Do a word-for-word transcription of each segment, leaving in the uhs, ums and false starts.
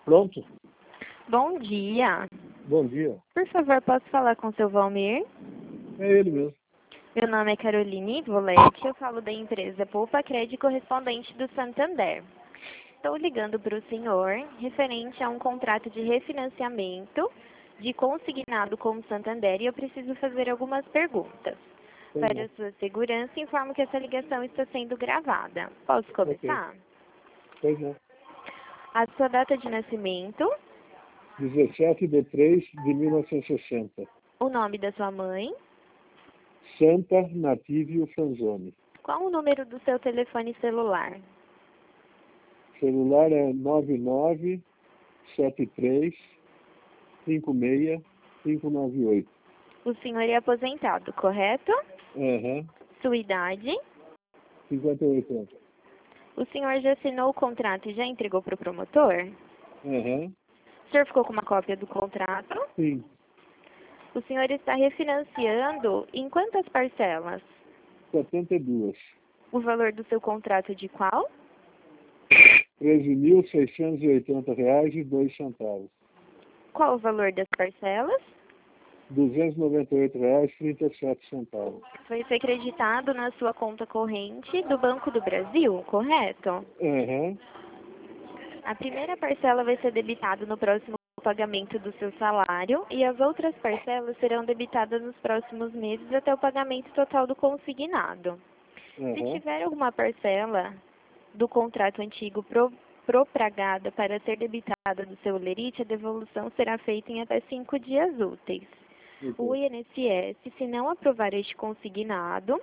Pronto? Bom dia. Bom dia. Por favor, posso falar com o seu Valmir? É ele mesmo. Meu nome é Caroline Volete, eu falo da empresa Poupa Crédito correspondente do Santander. Estou ligando para o senhor referente a um contrato de refinanciamento de consignado com o Santander e eu preciso fazer algumas perguntas. Pois Para não. a sua segurança, informo que essa ligação está sendo gravada. Posso começar? Pois não. A sua data de nascimento, dezessete de três de mil novecentos e sessenta. o nome da sua mãe, Santa Natívio Franzoni. qual o número do seu telefone celular? Celular é nove nove sete três cinco seis cinco nove oito. O senhor é aposentado, correto? Aham. Sua idade? cinquenta e oito anos. O senhor já assinou o contrato e já entregou para o promotor? Aham. O senhor ficou com uma cópia do contrato? Sim. O senhor está refinanciando em quantas parcelas? setenta e dois. O valor do seu contrato é de qual? treze mil seiscentos e oitenta reais e dois centavos. Qual o valor das parcelas? duzentos e noventa e oito reais e trinta e sete centavos. Vai ser creditado na sua conta corrente do Banco do Brasil, correto? Aham. A primeira parcela vai ser debitada no próximo pagamento do seu salário e as outras parcelas serão debitadas nos próximos meses até o pagamento total do consignado. Se Aham. tiver alguma parcela do contrato antigo pro, propragada para ser debitada do seu lerite, a devolução será feita em até cinco dias úteis. O I N S S, se não aprovar este consignado,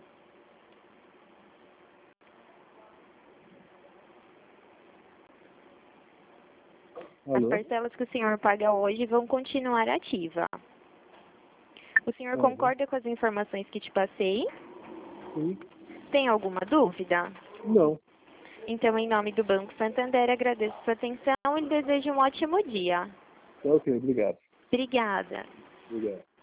as Alô? parcelas que o senhor paga hoje vão continuar ativas. O senhor Uhum. concorda com as informações que te passei? Sim. Tem alguma dúvida? Não. Então, em nome do Banco Santander, agradeço sua atenção e desejo um ótimo dia. Tá ok, obrigado. Obrigada. Obrigado.